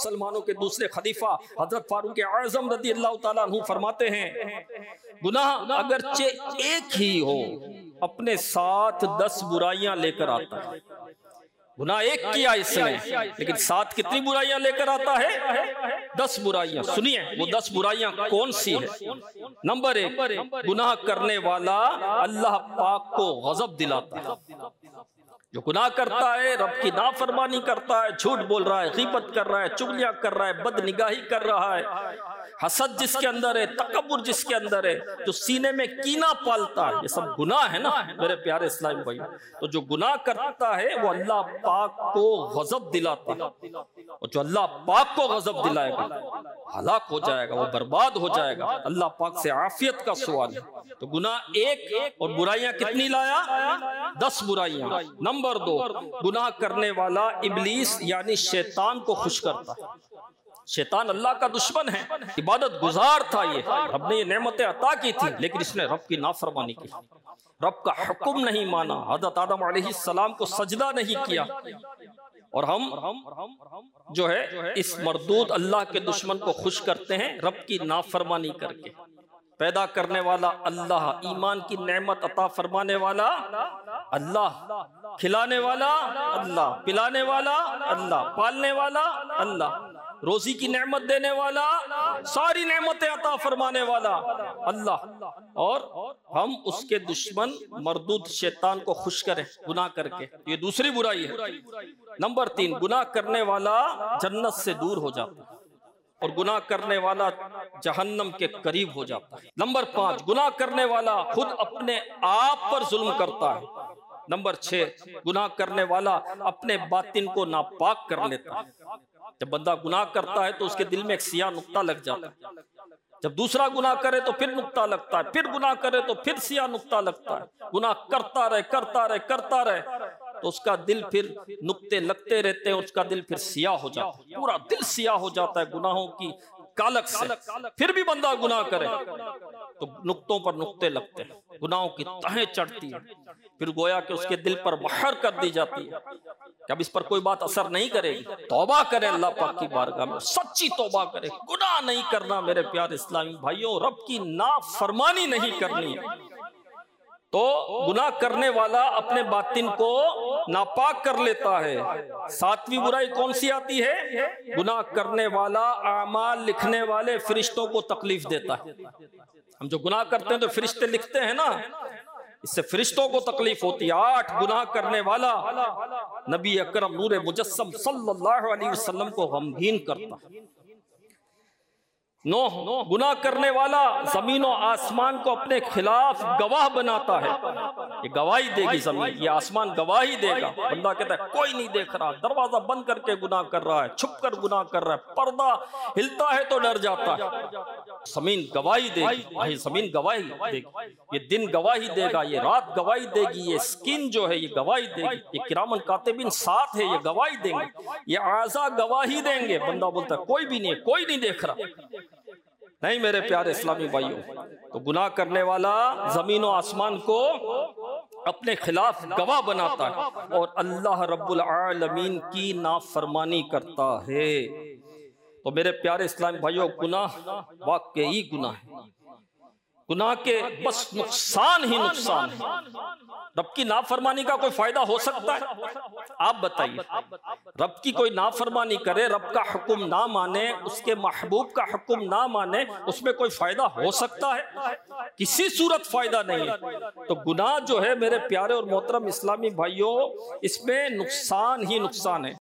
مسلمانوں کے دوسرے خلیفہ حضرت فاروق اعظم رضی اللہ تعالیٰ عنہ فرماتے ہیں گناہ اگرچہ ایک ہی ہو اپنے ساتھ 10 برائیاں لے کر آتا ہے. گناہ ایک کیا اس نے لیکن ساتھ کتنی برائیاں لے کر آتا ہے؟ 10 برائیاں. سنیے وہ 10 برائیاں کون سی ہے. نمبر 1، گناہ کرنے والا اللہ پاک کو غضب دلاتا ہے. جو گناہ کرتا ہے، رب کی نافرمانی کرتا ہے، جھوٹ بول رہا ہے، غیبت کر رہا ہے، چغلیاں کر رہا ہے، بد نگاہی کر رہا ہے، حسد جس کے اندر ہے، تکبر جس کے اندر ہے، جو سینے میں کینہ پالتا ہے، یہ سب گناہ ہے نا میرے پیارے اسلامی بھائی. تو جو گناہ کرتا ہے وہ اللہ پاک کو غضب دلاتا ہے، اور جو اللہ پاک کو غضب دلائے گا ہلاک ہو جائے گا، وہ برباد ہو جائے گا. اللہ پاک سے عافیت کا سوال ہے. تو گناہ ایک اور برائیاں کتنی لایا؟ 10 برائیاں. نمبر 2، گناہ کرنے والا ابلیس یعنی شیطان کو خوش کرتا ہے. شیطان اللہ کا دشمن ہے، عبادت گزار تھا، یہ رب نے یہ نعمتیں عطا کی تھی لیکن اس نے رب کی نافرمانی کی، رب کا حکم نہیں مانا، حضرت آدم علیہ السلام کو سجدہ نہیں کیا. اور ہم جو ہے اس مردود اللہ کے دشمن کو خوش کرتے ہیں رب کی نافرمانی کر کے. پیدا کرنے والا اللہ، ایمان کی نعمت عطا فرمانے والا اللہ، کھلانے والا اللہ، پلانے والا اللہ، پالنے والا اللہ، روزی کی نعمت دینے والا، ساری نعمتیں عطا فرمانے والا اللہ. اور ہم اس کے دشمن مردود شیطان کو خوش کریں گناہ کر کے. یہ دوسری برائی ہے. نمبر 3، گناہ کرنے والا جنت سے دور ہو جاتا ہے اور گناہ کرنے والا جہنم کے قریب ہو جاتا ہے. نمبر 5، گناہ کرنے والا خود اپنے آپ پر ظلم کرتا ہے. نمبر 6، گناہ کرنے والا اپنے باطن کو ناپاک کر لیتا ہے. جب بندہ گناہ کرتا ہے تو اس کے دل میں ایک سیاہ نقطہ لگ جاتا ہے. جب دوسرا گناہ کرے تو پھر نقطہ لگتا ہے، پھر گناہ کرے تو پھر سیاہ نقطہ لگتا ہے. گناہ کرتا رہے کرتا رہے کرتا رہے تو اس کا دل پھر نقطے لگتے رہتے ہیں، اس کا دل پھر سیاہ ہو جاتا ہے، پورا دل سیاہ ہو جاتا ہے گناہوں کی کالک سے. پھر بھی بندہ گناہ کرے تو نقطوں پر نقطے لگتے ہیں، گناہوں کی تہیں چڑھتی ہیں، پھر گویا کہ اس کے دل پر مہر کر دی جاتی ہے کہ اب اس پر کوئی بات اثر نہیں کرے گی. توبہ کرے اللہ پاک کی بارگاہ میں، سچی توبہ کرے. گناہ نہیں کرنا میرے پیارے اسلامی بھائیوں، رب کی نافرمانی نہیں کرنی. تو گناہ کرنے والا اپنے باطن کو ناپاک کر لیتا ہے. 7ویں برائی کون سی آتی ہے؟ گناہ کرنے والا اعمال لکھنے والے فرشتوں کو تکلیف دیتا ہے. ہم جو گناہ کرتے ہیں تو فرشتے لکھتے ہیں نا، اس سے فرشتوں کو تکلیف ہوتی ہے. 8، گناہ کرنے والا نبی اکرم نور مجسم صلی اللہ علیہ وسلم کو غمگین کرتا ہے. 9، گناہ کرنے والا زمین و آسمان کو اپنے خلاف گواہ بناتا ہے. یہ گواہی دے گی زمین، یہ آسمان گواہی دے گا. بندہ کہتا ہے کوئی نہیں دیکھ رہا، دروازہ بند کر کے گناہ کر رہا ہے، چھپ کر گناہ کر رہا ہے، پردہ ہلتا ہے تو ڈر جاتا ہے. زمین گواہی دے گی، زمین گواہی دے گی، یہ دن گواہی دے گا، یہ رات گواہی دے گی، یہ سکین جو ہے یہ گواہی دے گی، یہ کرامن کاتبین ساتھ ہے یہ گواہی دیں گے، یہ اعضاء گواہی دیں گے. بندہ بولتا ہے کوئی بھی نہیں، کوئی نہیں دیکھ رہا. نہیں میرے پیارے اسلامی بھائیوں، تو گناہ کرنے والا زمین و آسمان کو اپنے خلاف گواہ بناتا ہے اور اللہ رب العالمین کی نافرمانی کرتا ہے. تو میرے پیارے اسلامی بھائیوں، گناہ واقعی گناہ ہے. گناہ کے بس نقصان ہی نقصان ہے. رب کی نافرمانی کا کوئی فائدہ ہو سکتا ہے؟ آپ بتائیے. رب کی کوئی نافرمانی کرے، رب کا حکم نہ مانے، اس کے محبوب کا حکم نہ مانے، اس میں کوئی فائدہ ہو سکتا ہے؟ کسی صورت فائدہ نہیں ہے. تو گناہ جو ہے میرے پیارے اور محترم اسلامی بھائیوں، اس میں نقصان ہی نقصان ہے.